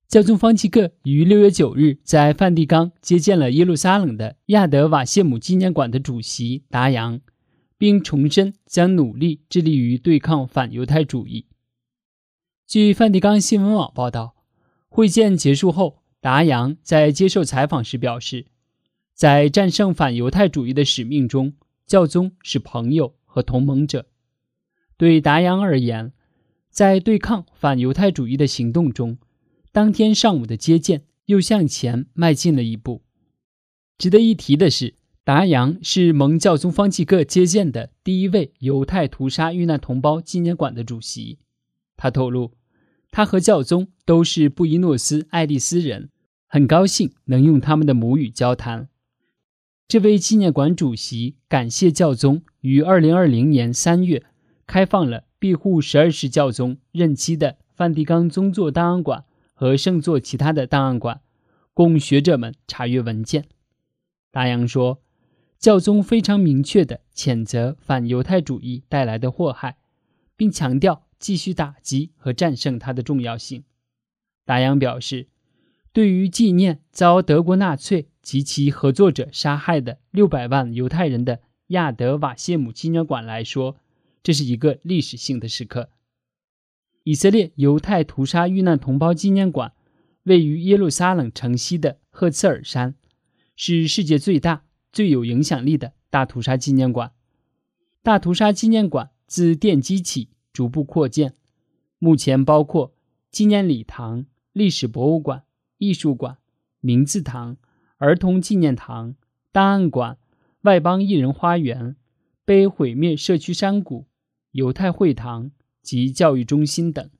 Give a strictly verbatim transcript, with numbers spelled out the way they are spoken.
教宗方济各于六月九日在梵蒂冈接见了耶路撒冷的亚德瓦谢姆纪念馆的主席达扬，并重申将努力致力于对抗反犹太主义。据梵蒂冈新闻网报道，会见结束后，达扬在接受采访时表示，在战胜反犹太主义的使命中，教宗是朋友和同盟者。对达扬而言，在对抗反犹太主义的行动中，当天上午的接见又向前迈进了一步。值得一提的是，达扬是蒙教宗方济各接见的第一位犹太屠杀遇难同胞纪念馆的主席。他透露，他和教宗都是布宜诺斯艾利斯人，很高兴能用他们的母语交谈。这位纪念馆主席感谢教宗于二零二零年三月开放了庇护十二世教宗任期的梵蒂冈宗座档案馆和圣座其他的档案馆，供学者们查阅文件。达扬说，教宗非常明确地谴责反犹太主义带来的祸害，并强调继续打击和战胜它的重要性。达扬表示，对于纪念遭德国纳粹及其合作者杀害的六百万犹太人的亚德瓦谢姆纪念馆来说，这是一个历史性的时刻。以色列犹太屠杀遇难同胞纪念馆位于耶路撒冷城西的赫茨尔山，是世界最大、最有影响力的大屠杀纪念馆。大屠杀纪念馆自奠基起逐步扩建，目前包括纪念礼堂、历史博物馆、艺术馆、名字堂、儿童纪念堂、档案馆、外邦艺人花园、被毁灭社区山谷、犹太会堂及教育中心等。